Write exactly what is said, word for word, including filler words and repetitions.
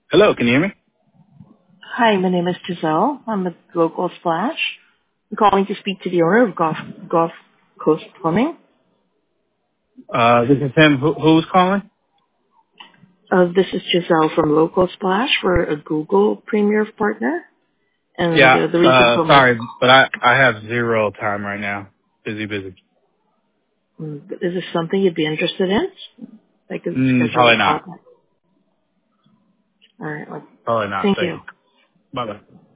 Hello, can you hear me? Hi, my name is Giselle. I'm with Local Splash. I'm calling to speak to the owner of Gulf, Gulf Coast Plumbing. Uh, this is him. Who, who's calling? Uh, this is Giselle from Local Splash. We're a Google Premier partner. And Yeah, uh, the reason uh, for my sorry, but I, I have zero time right now. Busy, busy. mm, is this something you'd be interested in? I could Mm, schedule a probably call. not. All right. Well, Probably not. thank Thank you. you. Bye-bye.